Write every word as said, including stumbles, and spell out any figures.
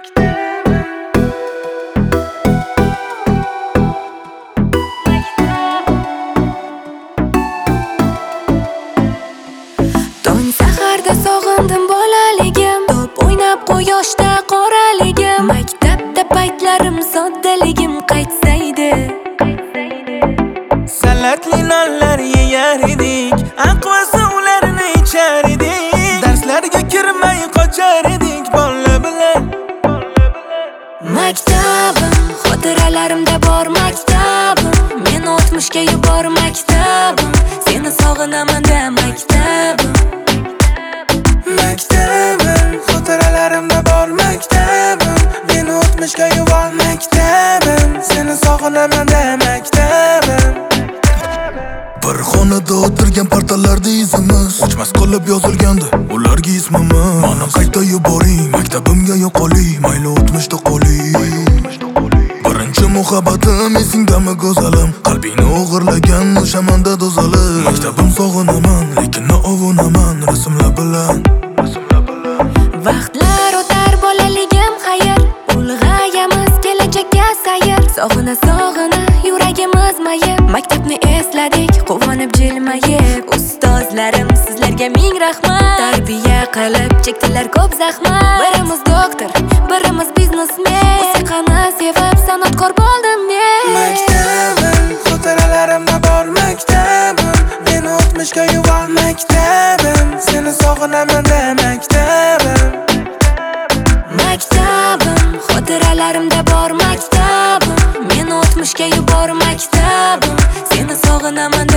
Tong saharda sog'indim bolaligim, top o'ynab quyoshda qoraligim. Maktabda paytlarim soddaligim qaytsaydi. Salatli nonlar yeyar edik, aqva suvlarni ichar edik. Darslarga kirmay qochar edik bola bilan. Maktabim, xotiralarimda bor maktabim. Men o'tmishga yubor maktabim. Seni sog'inaman da maktabim. Maktabim, xotiralarimda bor maktabim. Men o'tmishga yubor maktabim. Seni sog'inaman da maktabim. Bir xonada o'tirgan partalarda izimiz o'chmas qolib yozilgandi ularga ismimiz. Mana qayta yuboring, maktabimga yo'qoling, mayli o'tmishda qoling. Birinchi muhabbatim esingdami go'zalim, qalbingni o'g'irlagan o'sha manda do'zalim. Maktabim sog'inaman, lekin ovunaman rasmlar bilan. Vaqtlar o'tar bolaligim xayr, ulg'ayamiz kelajakka sayr. Sog'ina sog'ina yuragimiz mayib, maktabni esladik quvonib jilmayib. Ustozlarim sizlarga ming rahmat, tarbiya qilib chekdilar ko'p zahmat. Birimiz doktor, birimiz biznesmen, musiqani sevib san'atkor bo'ldim men. Maktabim, xotiralarimda bor maktabim. Men o'tmishga yubor maktabim. Seni sog'inaman da maktabim. Maktabim, xotiralarimda bor maktabim. Men o'tmishga yubor maktabim. Seni sog'inaman